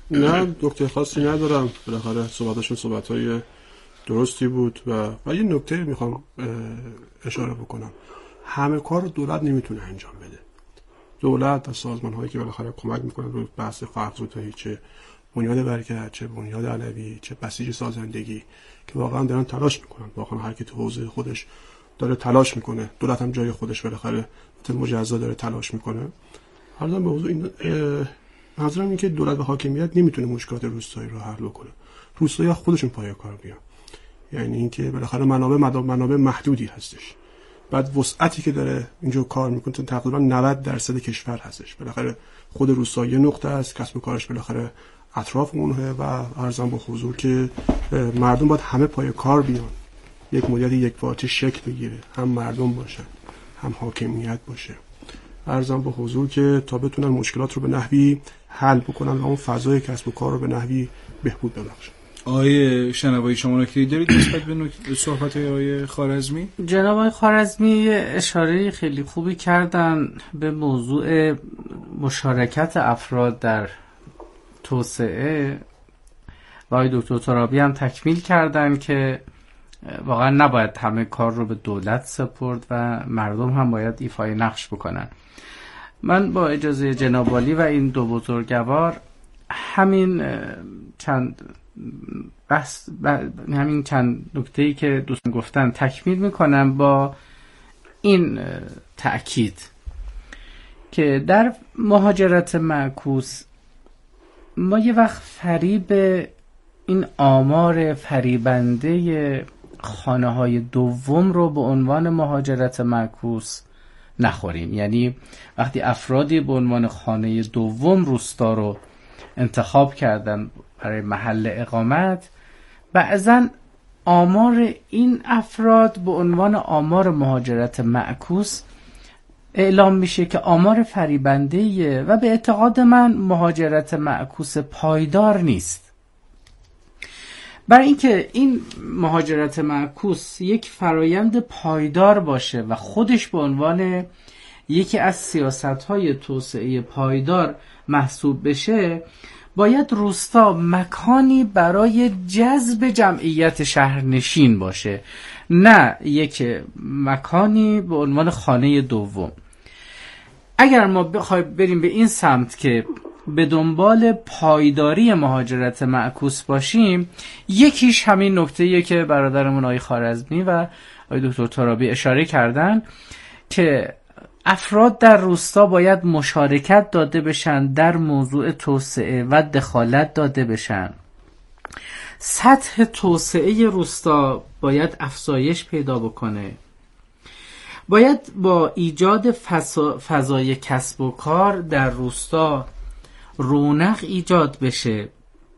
نه نکته خاصی ندارم. بالاخره صحبتشون صحبت‌های درستی بود و یه نکته میخوام اشاره بکنم. همه کار رو دولت نمیتونه انجام بده. دولت و سازمان‌هایی که بالاخره کمک میکنن رو بحث فرهنگ‌زدایی، چه بنیاد برکت، چه بنیاد علوی، چه بسیج سازندگی، که واقعا دارن تلاش میکنن. واقعا هر کی تو حوزه خودش داره تلاش میکنه. دولت هم جای خودش بالاخره مجزا داره تلاش میکنه. حالا به موضوع این منظورم اینه که دولت و حاکمیت نمیتونه مشکلات روستایی رو حل بکنه. روستایی‌ها خودشون پای کار بیان. یعنی اینکه بالاخره منابع محدودی هستش. بعد وسعتی که داره اینجا کار میکنه تقریبا 90% کشور هستش. بالاخره خود روستا یه نقطه است، کسب و کارش بالاخره اطراف اونه و عرضم با حضور که مردم باید همه پای کار بیان. یک مدل یک پارچه شکل بگیره، هم مردم باشن هم حاکمیت باشه. عرضم با حضور که تا بتونن مشکلات رو به نحوی حل بکنن و اون فضای کسب و کار رو به نحوی بهبود ببخشن. آقای شنوایی شما نکته‌ای دارید نسبت به صحبت آقای خوارزمی؟ جناب آقای خوارزمی اشاره خیلی خوبی کردن به موضوع مشارکت افراد در توسعه و آقای دکتر ترابی هم تکمیل کردن که واقعا نباید همه کار رو به دولت سپرد و مردم هم باید ایفای نقش بکنن. من با اجازه جناب عالی و این دو بزرگوار همین چند نکته‌ای که دوستان گفتن تکمیل میکنم با این تأکید که در مهاجرت معکوس ما یه وقت فریب این آمار فریبنده خانه های دوم رو به عنوان مهاجرت معکوس نخوریم. یعنی وقتی افرادی به عنوان خانه دوم روستا رو انتخاب کردن برای محل اقامت، بعضن آمار این افراد به عنوان آمار مهاجرت معکوس اعلام میشه که آمار فریبنده‌ایه و به اعتقاد من مهاجرت معکوس پایدار نیست. برای اینکه این مهاجرت معکوس یک فرایند پایدار باشه و خودش به عنوان یکی از سیاست‌های توسعه پایدار محسوب بشه، باید روستا مکانی برای جذب جمعیت شهرنشین باشه، نه یک مکانی به عنوان خانه دوم. اگر ما بخوایم بریم به این سمت که به دنبال پایداری مهاجرت معکوس باشیم، یکیش همین نکته‌ایه که برادرمون آقای خوارزمی و آقای دکتر ترابی اشاره کردن که افراد در روستا باید مشارکت داده بشن در موضوع توسعه و دخالت داده بشن. سطح توسعه روستا باید افزایش پیدا بکنه. باید با ایجاد فضای کسب و کار در روستا رونق ایجاد بشه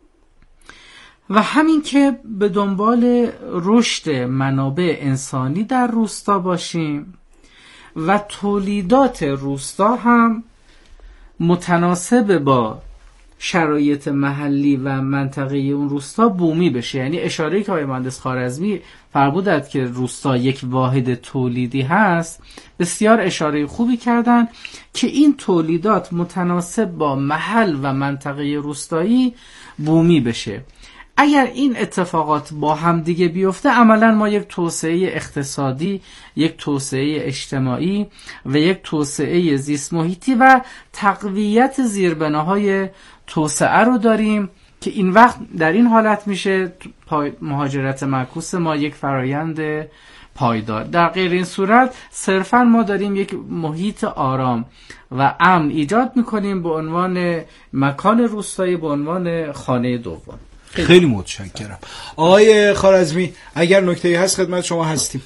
و همین که به دنبال رشد منابع انسانی در روستا باشیم و تولیدات روستا هم متناسب با شرایط محلی و منطقه اون روستا بومی بشه. یعنی اشاره‌ای که آقای مهندس خوارزمی فرمودند که روستا یک واحد تولیدی هست، بسیار اشاره خوبی کردن که این تولیدات متناسب با محل و منطقه روستایی بومی بشه. اگر این اتفاقات با هم دیگه بیفته، عملاً ما یک توسعه اقتصادی، یک توسعه اجتماعی و یک توسعه زیست محیطی و تقویت زیربناهای توسعه رو داریم که این وقت در این حالت میشه مهاجرت معکوس ما یک فرایند پایدار. در غیر این صورت صرفاً ما داریم یک محیط آرام و امن ایجاد میکنیم به عنوان مکان روستایی، به عنوان خانه دوم. خیلی متشکرم. آقای خوارزمی اگر نکته‌ای هست خدمت شما هستیم.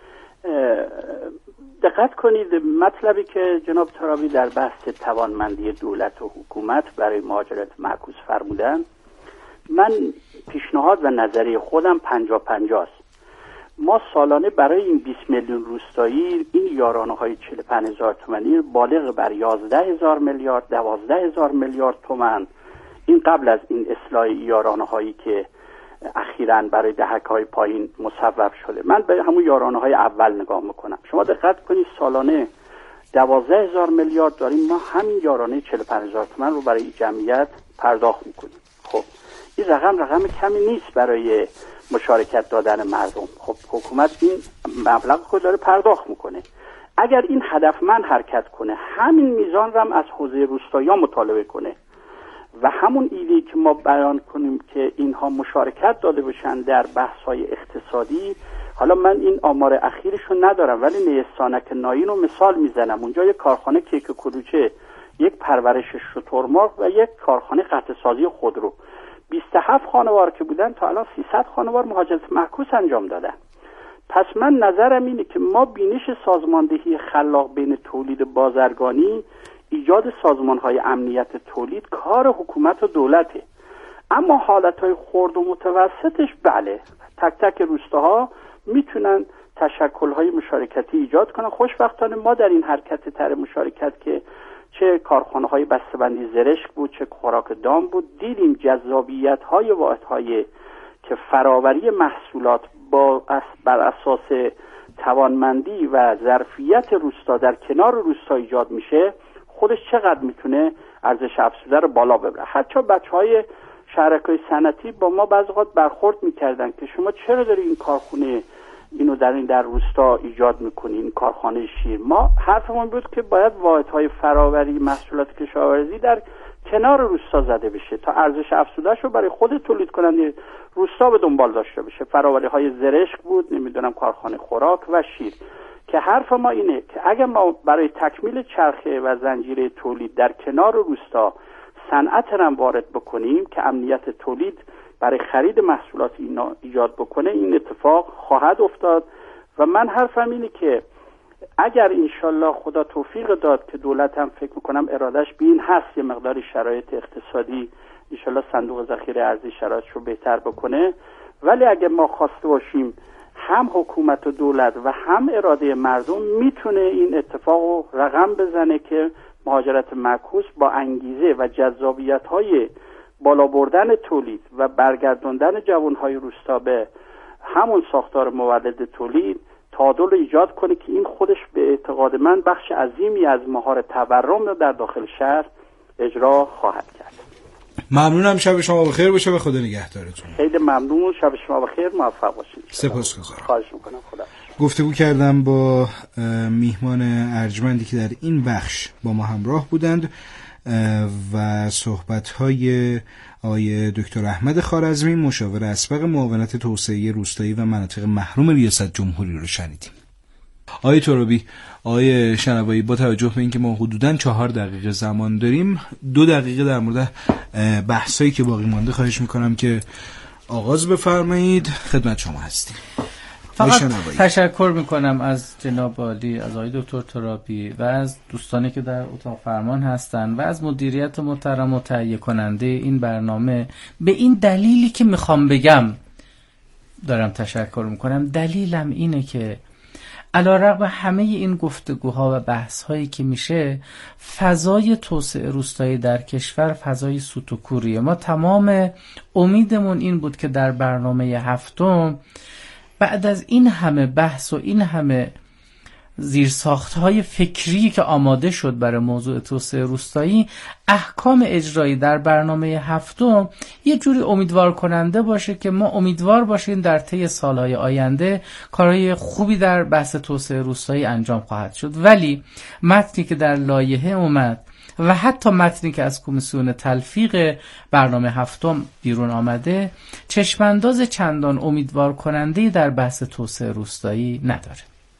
دقت کنید مطلبی که جناب ترابی در بحث توانمندی دولت و حکومت برای مهاجرت معکوس فرمودن، من پیشنهاد و نظریه خودم 50-50 است. ما سالانه برای این 20 میلیون روستایی این یارانه‌های 45,000 تومانی بالغ بر 11,000 میلیارد 12,000 میلیارد تومان، این قبل از این اصلاح یارانه‌هایی که اخیراً برای دهک‌های پایین مصوب شده. من به همون یارانه‌های اول نگاه میکنم. شما دقت کنید سالانه 12,000 میلیارد داریم، ما همین یارانه 45,000 تومان رو برای جمعیت پرداخت میکنیم. این رقم کمی نیست برای مشارکت دادن مردم. خب حکومت این مبلغ رو داره پرداخت میکنه. اگر این هدفمند حرکت کنه، همین میزان رو هم از حوزه روستایی‌ها مطالبه کنه و همون ایده‌ای که ما بیان کنیم که اینها مشارکت داده باشن در بحث‌های اقتصادی. حالا من این آمار اخیرشو ندارم، ولی نیستانک ناین رو مثال میزنم. اونجا یک کارخانه کیک کلوچه، یک پرورش شترمرغ و یک کارخانه قطع سازی خودرو، 27 خانوار که بودن تا الان 300 خانوار مهاجرت معکوس انجام دادن. پس من نظرم اینه که ما بینش سازماندهی خلاق بین تولید بازرگانی، ایجاد سازمان‌های امنیت تولید کار حکومت و دولته، اما حالتهای خرد و متوسطش بله تک تک روستاها میتونن تشکل‌های مشارکتی ایجاد کنن. خوشبختانه ما در این حرکت طرح مشارکت که چه کارخانه‌های بسته‌بندی زرشک بود، چه خوراک دام بود، دیدیم جذابیت‌های واحدهای که فراوری محصولات بر اساس توانمندی و ظرفیت روستا در کنار روستا ایجاد میشه، خودش چقدر میتونه ارزش افزوده رو بالا ببره. حتی بچهای شرکای صنعتی با ما بعضی وقت برخورد میکردن که شما چرا داری این کارخونه اینو در روستا ایجاد میکنین، کارخانه شیر. ما حرفمون بود که باید واحدهای فراوری محصولات کشاورزی در کنار روستا زده بشه تا ارزش افزوده‌اش رو برای خود تولید کننده روستا به دنبال داشته باشه. فراوری های زرشک بود، نمیدونم کارخانه خوراک و شیر. که حرف ما اینه که اگر ما برای تکمیل چرخه و زنجیره تولید در کنار روستا صنعت هم وارد بکنیم که امنیت تولید برای خرید محصولات اینا ایجاد بکنه، این اتفاق خواهد افتاد. و من حرفم اینه که اگر انشالله خدا توفیق داد که دولت هم فکر میکنم ارادش به این هست، یه مقداری شرایط اقتصادی انشالله صندوق ذخیره ارزی شرایطش رو بهتر بکنه، ولی اگر ما خواسته باشیم هم حکومت و دولت و هم اراده مردم میتونه این اتفاق رو رقم بزنه که مهاجرت معکوس با انگیزه و جذابیت‌های بالا بردن تولید و برگرداندن جوانهای روستا به همون ساختار مولد تولید تعادل ایجاد کنه که این خودش به اعتقاد من بخش عظیمی از مهار تورم رو در داخل شهر اجرا خواهد کرد. ممنونم، شب شما بخیر باشه، به خدا نگهدارتون. خیلی ممنون، شب شما بخیر، موفق باشید. سپاسگزارم. خواهش میکنم. خدا. گفتگو کردم با میهمان ارجمندی که در این بخش با ما همراه بودند و صحبت‌های آقای دکتر احمد خوارزمی، مشاور اسبق معاونت توسعه روستایی و مناطق محروم ریاست جمهوری رو شنیدیم. آقای ترابی، آقای شنوایی، با توجه به اینکه ما حدوداً 4 دقیقه زمان داریم، 2 دقیقه در مورد بحثایی که باقی مانده خواهش میکنم که آغاز بفرمایید. خدمت شما هستیم. فقط تشکر میکنم از جناب عالی، از آقای دکتر ترابی و از دوستانی که در اتاق فرمان هستن و از مدیریت محترم و تهیه کننده این برنامه. به این دلیلی که میخوام بگم دارم تشکر میکنم. دلیلم اینه که علیرغم همه این گفتگوها و بحث‌هایی که میشه، فضای توسعه روستایی در کشور فضای سوت و کوریه. ما تمام امیدمون این بود که در برنامه هفتم بعد از این همه بحث و این همه زیرساخت‌های فکری که آماده شد برای موضوع توسعه روستایی، احکام اجرایی در برنامه هفتم یه جوری امیدوار کننده باشه که ما امیدوار باشیم در طی سالهای آینده کارهای خوبی در بحث توسعه روستایی انجام خواهد شد. ولی متنی که در لایحه اومد و حتی متنی که از کمیسیون تلفیق برنامه هفتم بیرون آمده، چشمانداز چندان امیدوار کننده‌ای در بحث توسعه روستایی نداره.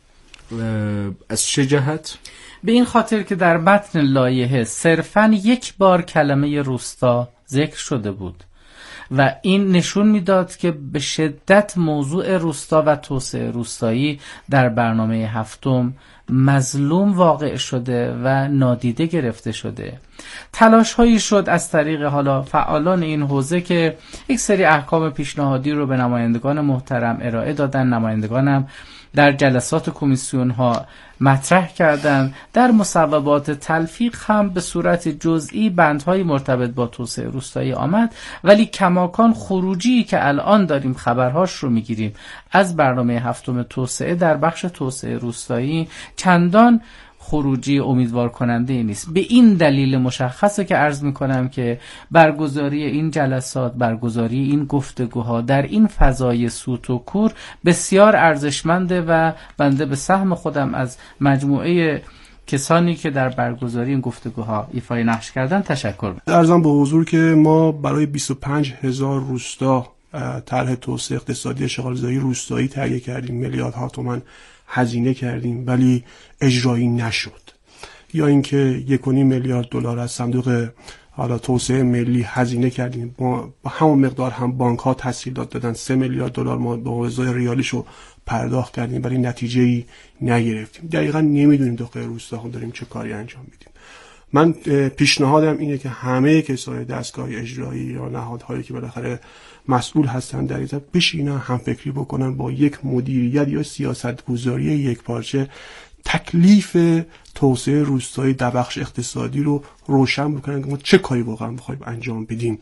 از چه جهت؟ به این خاطر که در متن لایحه صرفاً یک بار کلمه روستا ذکر شده بود و این نشون میداد که به شدت موضوع روستا و توسعه روستایی در برنامه هفتم مظلوم واقع شده و نادیده گرفته شده. تلاش هایی شد از طریق حالا فعالان این حوزه که یک سری احکام پیشنهادی رو به نمایندگان محترم ارائه دادن. نمایندگانم در جلسات کمیسیون ها مطرح کردن. در مصوبات تلفیق هم به صورت جزئی بندهای مرتبط با توسعه روستایی آمد، ولی کماکان خروجی که الان داریم خبرهاش رو میگیریم از برنامه هفتم توسعه در بخش توسعه روستایی چندان خروجی امیدوار کننده نیست. به این دلیل مشخصه که عرض میکنم که برگزاری این جلسات، برگزاری این گفتگوها در این فضای سوت و کور بسیار ارزشمنده و بنده به سهم خودم از مجموعه کسانی که در برگزاری این گفتگوها ایفای نقش کردن تشکر می‌کنم. عرضم به حضور که ما برای 25,000 روستا طرح توسعه اقتصادی اشغالزایی روستایی تهیه کردیم، میلیاردها تومان هزینه کردیم ولی اجرایی نشد. یا اینکه 1.5 میلیارد دلار از صندوق حالا توسعه ملی هزینه کردیم، با همون مقدار هم بانک‌ها تسهیلات دادن، 3 میلیارد دلار ما به ازای ریالیشو پرداخت کردیم ولی نتیجه‌ای نگرفتیم. دقیقاً نمیدونیم داخل روستاها داریم چه کاری انجام میدیم. من پیشنهادم اینه که همه کسای دستگاه اجرایی یا نهادهایی که بالاخره مسئول هستن در این بشینن هم فکری بکنن، با یک مدیریت یا سیاست گذاری یکپارچه تکلیف توسعه روستایی در بخش اقتصادی رو روشن بکنن که ما چه کاری واقعا می‌خوایم انجام بدیم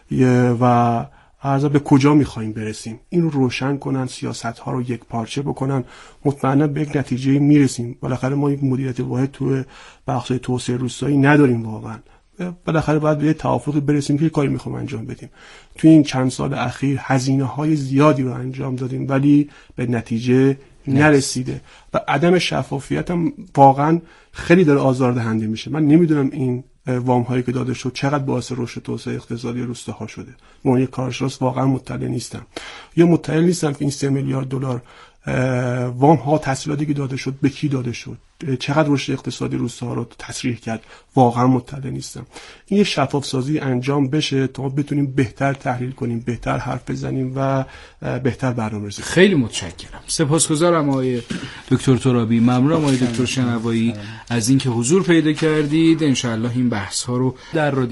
و عرض به کجا می‌خوایم برسیم. این رو روشن کنن، سیاست‌ها رو یک پارچه بکنن، مطمئنا به یک نتیجه میرسیم. بالاخره ما یک مدیریت واحد تو بخش توسعه روستایی نداریم واقعا. بالاخره باید به توافقی برسیم که کاری می‌خوایم انجام بدیم. تو این چند سال اخیر هزینه‌های زیادی رو انجام دادیم ولی به نتیجه نرسیده و عدم شفافیت هم واقعا خیلی داره آزاردهنده میشه. من نمیدونم این وام هایی که داده شد چقدر باعث رشد توسعه اقتصادی روستاها شده. من یک کارشناس واقعا مطلع نیستم یا مطلع نیستم که این 3 میلیارد دلار وام ها تسهیلاتی که داده شد به کی داده شد، چقدر رشد اقتصادی روستاها رو تسریع کرد، واقعا مطلع نیستم. این یه شفاف سازی انجام بشه تا بتونیم بهتر تحلیل کنیم، بهتر حرف بزنیم و بهتر برنامه‌ریزی کنیم. خیلی متشکرم. سپاسگزارم آقای دکتر ترابی، ممنونم آقای دکتر شنوایی از اینکه حضور پیدا کردید. انشاءالله این بحث ها رو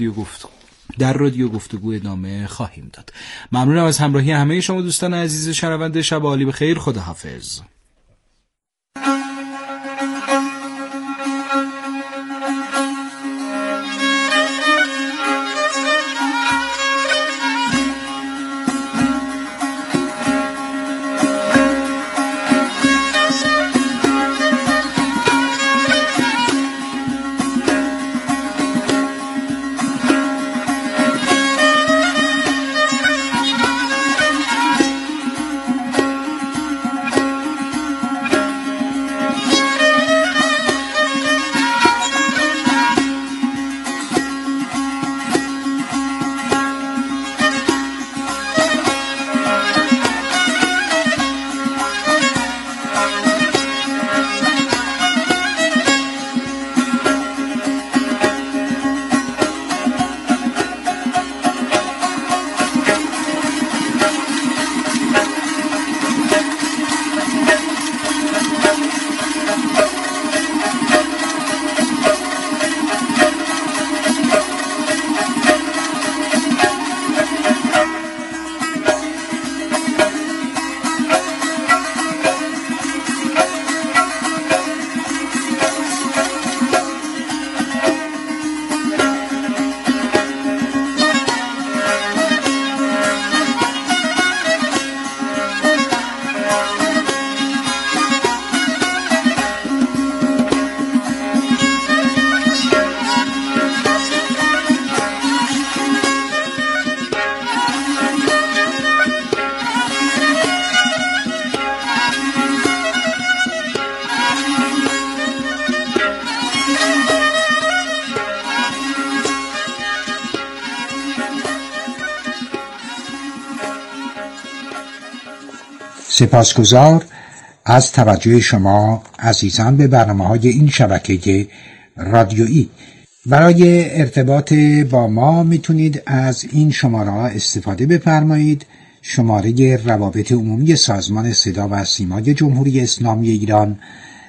در رادیو گفتگو ادامه خواهیم داد. ممنونم از همراهی همه شما دوستان عزیز شنونده. شب عالی بخیر. خداحافظ. سپاسگزار از توجه شما عزیزان به برنامه‌های این شبکه رادیویی. برای ارتباط با ما میتونید از این شماره‌ها استفاده بفرمایید. شماره روابط عمومی سازمان صدا و سیمای جمهوری اسلامی ایران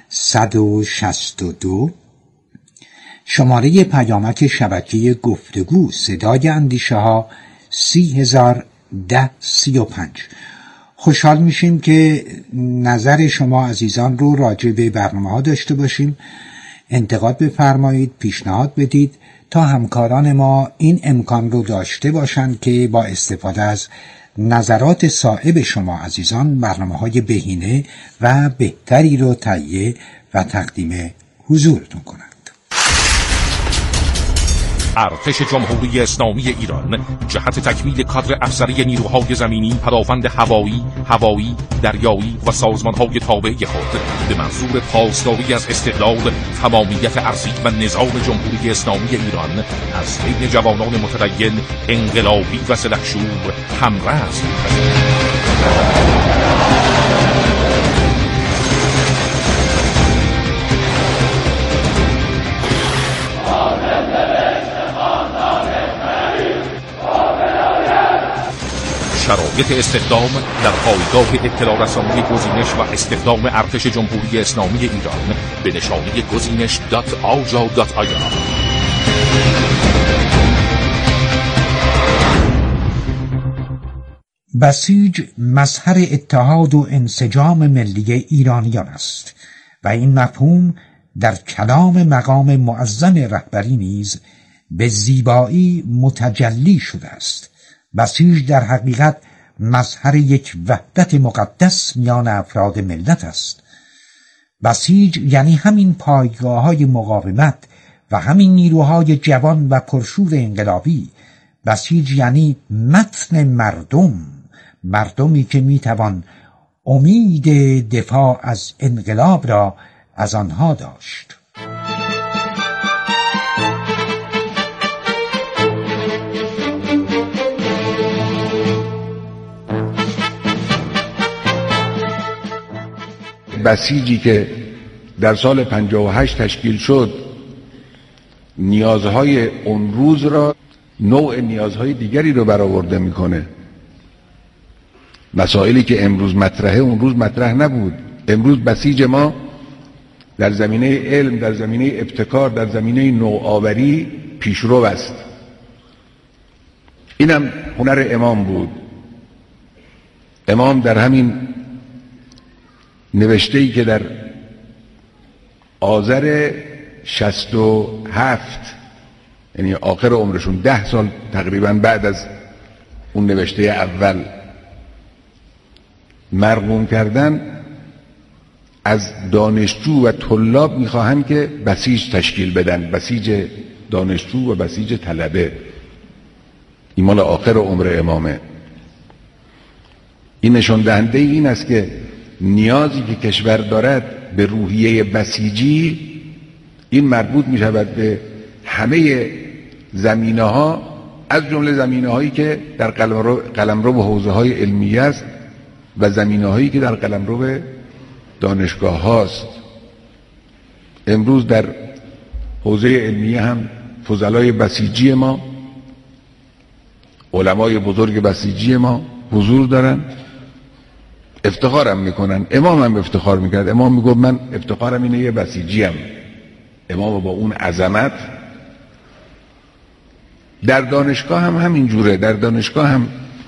162، شماره پیامک شبکه گفتگو صدای اندیشه ها 301035. خوشحال میشیم که نظر شما عزیزان رو راجع به برنامه‌ها داشته باشیم. انتقاد بفرمایید، پیشنهاد بدید تا همکاران ما این امکان رو داشته باشند که با استفاده از نظرات صائب شما عزیزان برنامه‌های بهینه و بهتری رو تهیه و تقدیم حضورتون کنند. ارتش جمهوری اسلامی ایران جهت تکمیل کادر افسری نیروهای زمینی، پدافند هوایی، دریایی و سازمانهای تابع خود به منظور پاسداری از استقلال، تمامیت ارضی و نظام جمهوری اسلامی ایران از بین جوانان متدین، انقلابی و سلحشور همرأس می‌پذیرد. شرایط استخدام در پایگاه اطلاع رسانی گزینش و استخدام ارتش جمهوری اسلامی ایران به نشانی گزینش.aja.ir. بسیج مظهر اتحاد و انسجام ملی ایرانیان است و این مفهوم در کلام مقام معظم رهبری نیز به زیبایی متجلی شده است. بسیج در حقیقت مظهر یک وحدت مقدس میان افراد ملت است. بسیج یعنی همین پایگاه‌های مقاومت و همین نیروهای جوان و پرشور انقلابی. بسیج یعنی متن مردمی که میتوان امید دفاع از انقلاب را از آنها داشت. بسیجی که در سال 58 تشکیل شد نیازهای اون روز را نوع نیازهای دیگری رو برآورده میکنه. مسائلی که امروز مطرحه اون روز مطرح نبود. امروز بسیج ما در زمینه علم، در زمینه ابتکار، در زمینه نوآوری پیشرو است. اینم هنر امام بود. امام در همین نوشته‌ای که در آذر 67 یعنی آخر عمرشون 10 سال تقریبا بعد از اون نوشته اول مرقوم کردن، از دانشجو و طلاب میخواهن که بسیج تشکیل بدن، بسیج دانشجو و بسیج طلبه. این مال آخر عمر امامه. این نشان دهنده این است که نیازی که کشور دارد به روحیه بسیجی، این مربوط می شود به همه زمینه ها، از جمله زمینه هایی که در قلمرو به حوزه های علمیه است و زمینه هایی که در قلمرو به دانشگاه هاست. امروز در حوزه علمیه هم فضلای بسیجی ما، علمای بزرگ بسیجی ما حضور دارن، افتخارم میکنن. امام هم افتخار میکرد. امام میگفت من افتخارم اینه یه بسیجیم. امام با اون عظمت. در دانشگاه هم همینجوره. در دانشگاه هم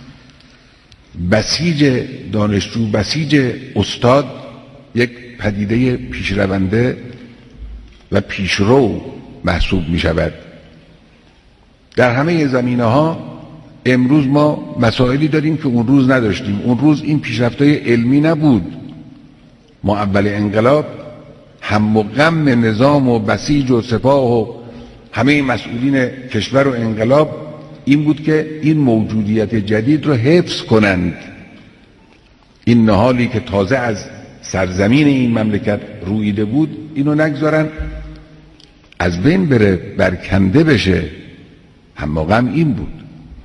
بسیج دانشجو، بسیج استاد یک پدیده پیشرونده و پیشرو محسوب میشود. در همه زمینه ها امروز ما مسائلی داریم که اون روز نداشتیم. اون روز این پیشرفت‌های علمی نبود. ما اول انقلاب هم و غم نظام و بسیج و سپاه و همه مسئولین کشور و انقلاب این بود که این موجودیت جدید رو حفظ کنند. این نهالی که تازه از سرزمین این مملکت رویده بود اینو نگذارن از بین بره، برکنده بشه. هم و غم این بود.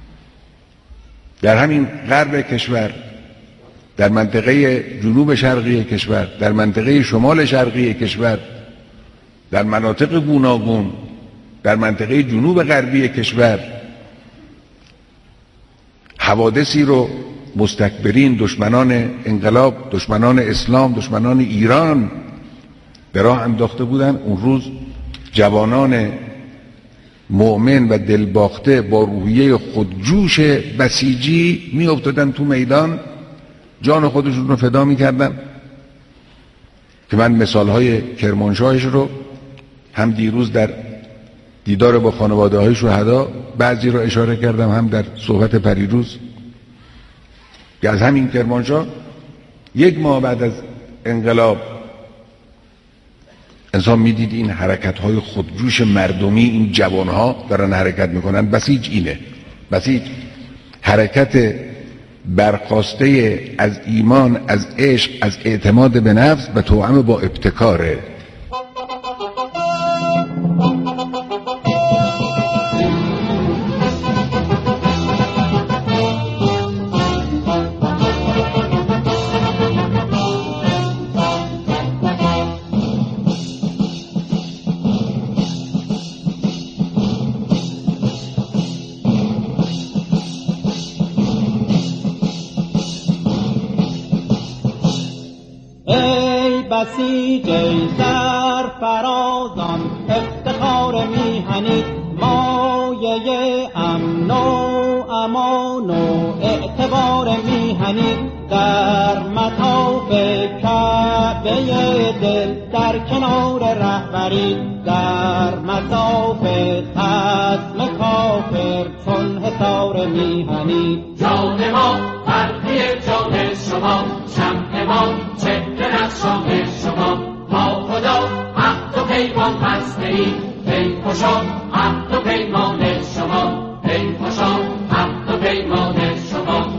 در همین غرب کشور، در منطقه جنوب شرقی کشور، در منطقه شمال شرقی کشور، در مناطق گوناگون، در منطقه جنوب غربی کشور حوادثی رو مستکبرین، دشمنان انقلاب، دشمنان اسلام، دشمنان ایران به راه انداخته بودن. اون روز جوانان مؤمن و دلباخته با روحیه خودجوش بسیجی می افتادن تو میدان، جان خودشون رو فدا می کردن که من مثالهای کرمانشاهش رو هم دیروز در دیدار با خانواده های شهدا بعضی رو اشاره کردم، هم در صحبت پریروز که از همین کرمانشاه 1 ماه بعد از انقلاب انسان میدید این حرکت‌های خودجوش مردمی، این جوانها دارن حرکت میکنن. بسیج اینه، بسیج حرکت برخواسته از ایمان، از عشق، از اعتماد به نفس و توأم با ابتکاره. بسیج سرفرازان افتخار میهنی، مایه امن و امان و اعتبار میهنی، در مطاف کعبه دل در کنار رهبری، در مطاف خصم کافر چون حصار میهنی. جان ما فرقی جان شما، شمع ما چهره نقشان شما، با خدا عهد و پیمان بسته ایم، پی خوشا عهد و پیمان شما، پی خوشا عهد و پیمان شما.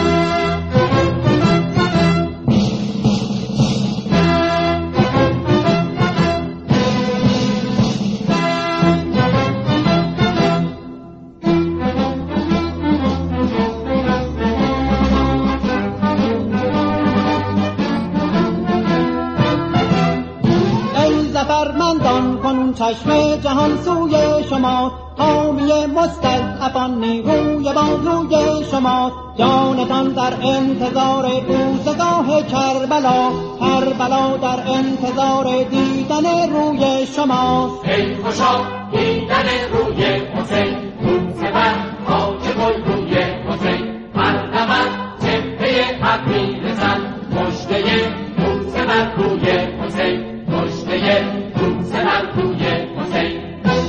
چشم جهان سوی شما، حامی مستضعفان نیروی بازوی شما، جانتان در انتظار بوسگاه کربلا، کربلا در انتظار دیدن روی شما. ای خوشا دیدن روی حسین، بوسه بر خاک گل روی حسین، هر نمر جبهه حق میرسد، مژده بوسه بر روی حسین، مژده بوسه بر روی حسین.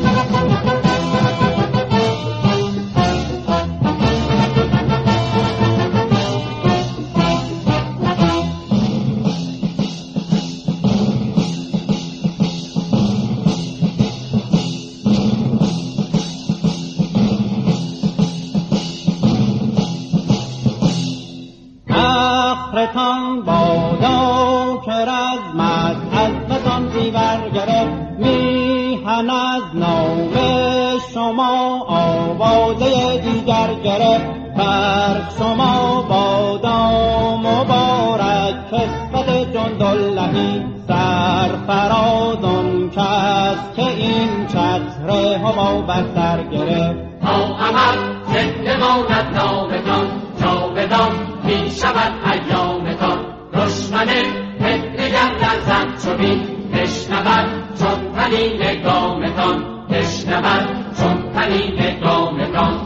فخرتان بادا که رزمت عزمتان زیور گرفت، میهن از نام شما آوازه دیگر گرفت، بر شما بادا مبارک کسبت جنداللهی، سرفرازان کس که این چتر هما بر سر گرفت. تا عمل زنده ماند نامتان، جاودان می شود ایامتان، دشمن فتنگر لرزد چو بین، بشنود چون طنین گامتان، بشنود چون طنین گامتان.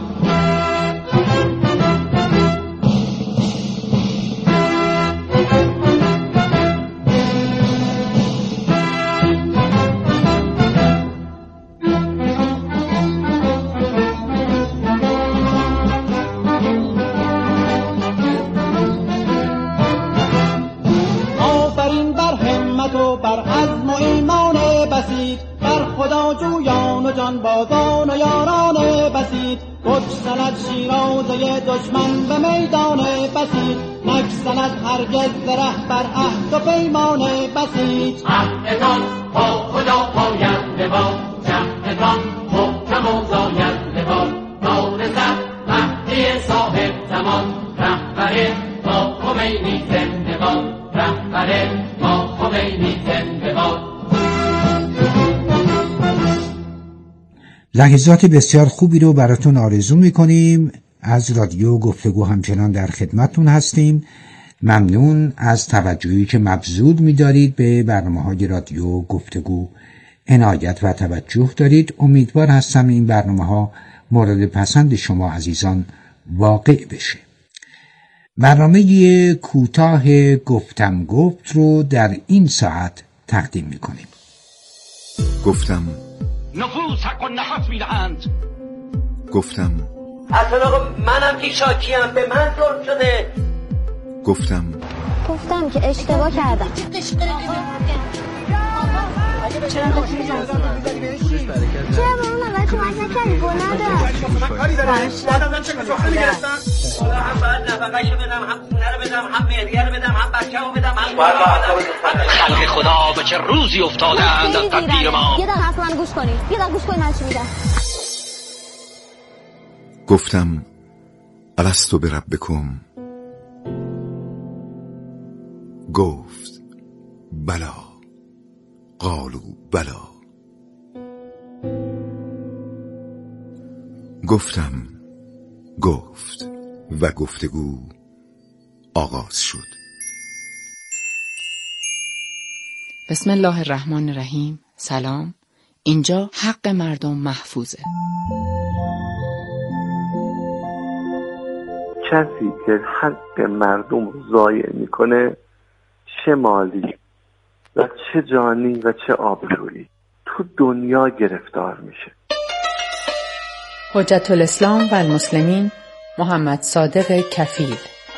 بازان و یاران بسیط، بکسند شیرازه دشمن به میدان بسیط، نکسند هرگز ره بر عهد و پیمان بسیط. عهدتان با خدا پاینده باد، جهدتان محکم و زاینده باد، دارزد مهدی صاحب زمان، رهبر ما خمینی زنده باد، رهبر ما خمینی زنده باد. لحظات بسیار خوبی رو براتون آرزو میکنیم. از رادیو گفتگو همچنان در خدمتتون هستیم. ممنون از توجهی که مبذول می‌دارید به برنامه‌های رادیو گفتگو. عنایت و توجه دارید. امیدوار هستم این برنامه‌ها مورد پسند شما عزیزان واقع بشه. برنامه کوتاه گفتم گفت رو در این ساعت تقدیم میکنیم. گفتم نفوس حق و نفس میدهند. گفتم اصلا آقا منم که شاکیم، به من ظلم شده. گفتم که اشتباه کردم. چرا با اون اول کمک نکردی گل نده بعدم چه کسوخه میگرستن هم باید نفقهشو بدم هم خونه رو بدم هم مهریه رو بدم هم بچه رو بدم خلق خدا به چه روزی افتاده اند از تدبیر ما. یه دقیقه حرف من گوش کنی، یه دقیقه گوش کنی من چی میگم. گفتم الستو بربکم، گفت بلا، قالوا بلا. گفتم، گفت و گفتگو آغاز شد. بسم الله الرحمن الرحیم. سلام. اینجا حق مردم محفوظه. کسی که حق مردم رو ضایع میکنه، چه مالی و چه جانی و چه آبرویی، تو دنیا گرفتار میشه. حجت الاسلام و المسلمین محمد صادق کفیل.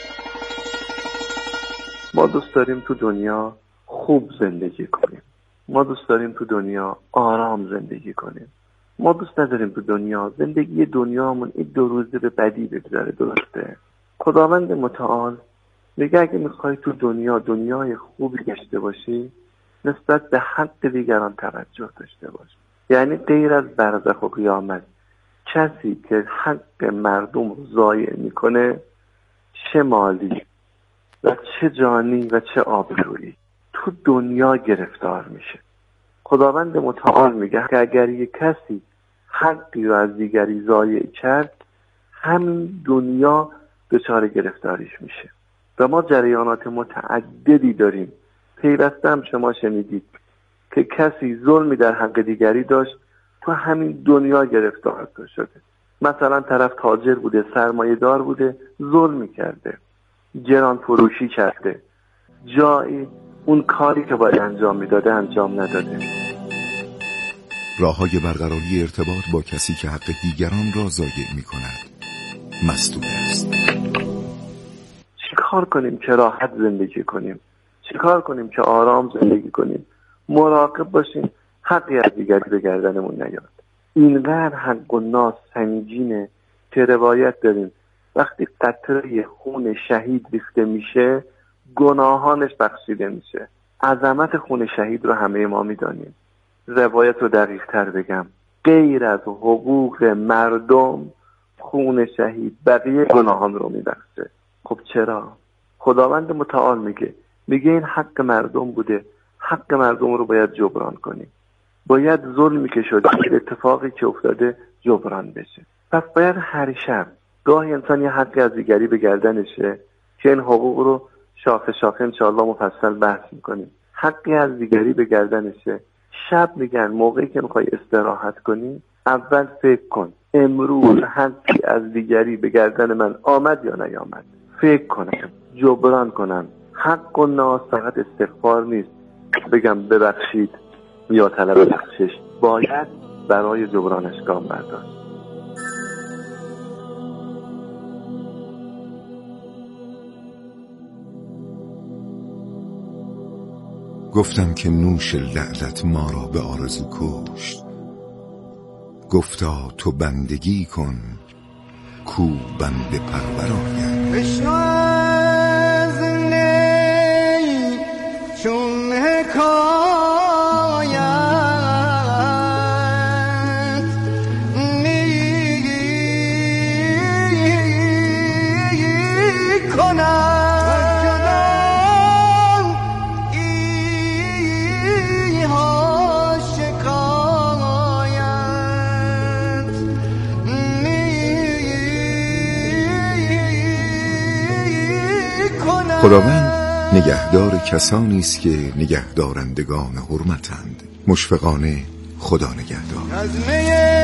ما دوست داریم تو دنیا خوب زندگی کنیم، ما دوست داریم تو دنیا آرام زندگی کنیم، ما دوست نداریم تو دنیا زندگی دنیامون این 2 روزه به بدی بگذره. درسته؟ خداوند متعال میگه اگه میخوای تو دنیا دنیای خوبی داشته باشی، نسبت به حق دیگران توجه داشته باش. یعنی غیر از برزخ و قیامت، کسی که حق مردم رو ضایع میکنه، چه مالی و چه جانی و چه آبرویی، تو دنیا گرفتار میشه. خداوند متعال میگه که اگر یک کسی حقی رو از دیگری ضایع کرد، همین دنیا دچار گرفتاریش میشه. و ما جریانات متعددی داریم. پیوسته هم شما شنیدید که کسی ظلمی در حق دیگری داشت، تو همین دنیا گرفتار شده. مثلا طرف تاجر بوده، سرمایه دار بوده، ظلمی کرده، گران فروشی کرده، جایی اون کاری که باید انجام میداده انجام نداده. راه‌های برقراری ارتباط با کسی که حق دیگران را ضایع می‌کند مسدود است. چیکار کنیم که راحت زندگی کنیم؟ چیکار کنیم که آرام زندگی کنیم؟ مراقب باشیم حقی از دیگری به گردنمون نیاد. اینقدر حق و ناس سنگینه که روایت داریم وقتی قطره خون شهید ریخته میشه، گناهانش بخشیده میشه. عظمت خون شهید رو همه ما میدانیم. روایت رو دقیق تر بگم، غیر از حقوق مردم، خون شهید بقیه گناهان رو میبخشه. خب چرا؟ خداوند متعال میگه این حق مردم بوده، حق مردم رو باید جبران کنیم. باید ظلمی که شده، اتفاقی که افتاده جبران بشه. پس باید هر شب گاهی انسان یه حقی از دیگری به گردنشه که این حقوق رو شاخه شاخه انشاءالله مفصل بحث میکنیم. حقی از دیگری به گردنشه. شب میگن موقعی که میخوای استراحت کنی، اول فکر کن امروز حقی از دیگری به گردن من آمد یا نیامد. فکر کنم، جبران کنم. حق و ناس فقط استغفار نیست، بگم ببخشید یا طلب بخشش، باید برای جبرانش گام برداشت. گفتم که نوش لعلت ما را به آرزو کشت. گفتا تو بندگی کن کو بنده پرور آید. بشنو از نی چون حکایت می کنم خداوند نگهدار کسانی است که نگهدارندگان حرمتند. مشفقانه خدا نگهدار.